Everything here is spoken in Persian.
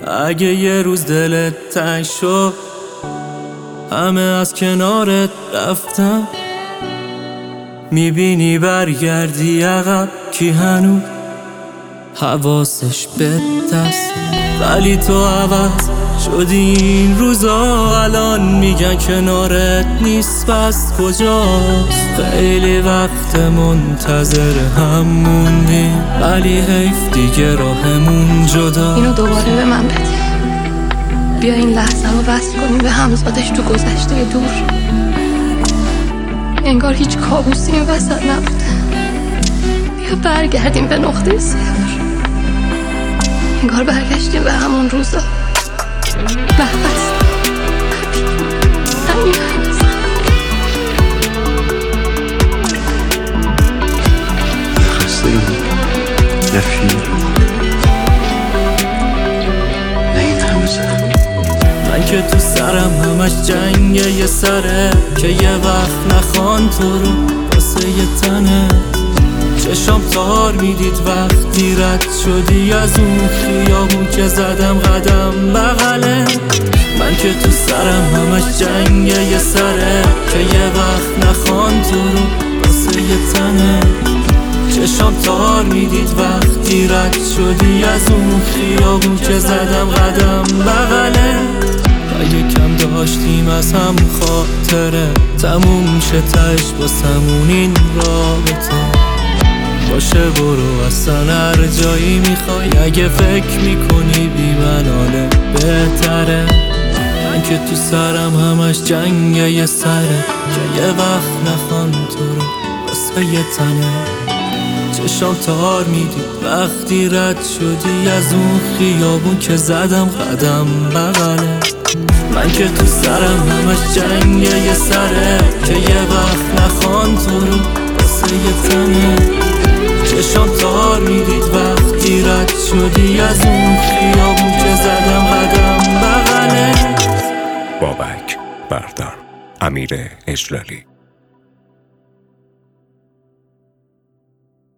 اگه یه روز دلت تنگ شد همه از کنارت رفتم، میبینی برگردی عقب کی هنوز حواسش بهت است. ولی تو عوض شدی این روزا، الان میگن کنارت نیست، پس کجاست؟ خیلی وقت منتظر هم موندیم ولی حیف دیگه راهمون جدا. اینو دوباره به من بده، بیا این لحظه رو وصل کنیم به همزادش تو گذشته دور. انگار هیچ کابوسی این وسط نبوده. بیا برگردیم به نقطه صفر، انگار برگشتیم به همون روزا. بس همین خسته ای نفیر نه این همه زن. من که تو سرم همش جنگه یه سره که یه وقت نخوان تو رو واسه یه تنه. چشام تار میدید وقتی رد شدی از اون خیابون که زدم قدم بغله. من که تو سرم همش جنگه یه سره که یه وقت نخوان تو رو واسه یه تنه. چشام تار میدید وقتی رد شدی از اون خیابون که زدم قدم بغله. اگه کم داشتیم از هم خاطره تموم شه تش باسمون این رابطه. باشه برو اصلا هر جایی میخوای، اگه فکر میکنی بی من حاله بهتره. من که تو سرم همش جنگه یه سره که یه وقت نخوان تو رو واسه یه تنه. چشام تار میدید وقتی رد شدی از اون خیابون که زدم قدم بغله. من که تو سرم همش جنگه یه سره که یه وقت نخوان تو رو واسه یه تنه. چشام تار میدید وقتی رد شدی از اون خیابون که زدم قدم بغله. بابک بردان، امیر اجلالی.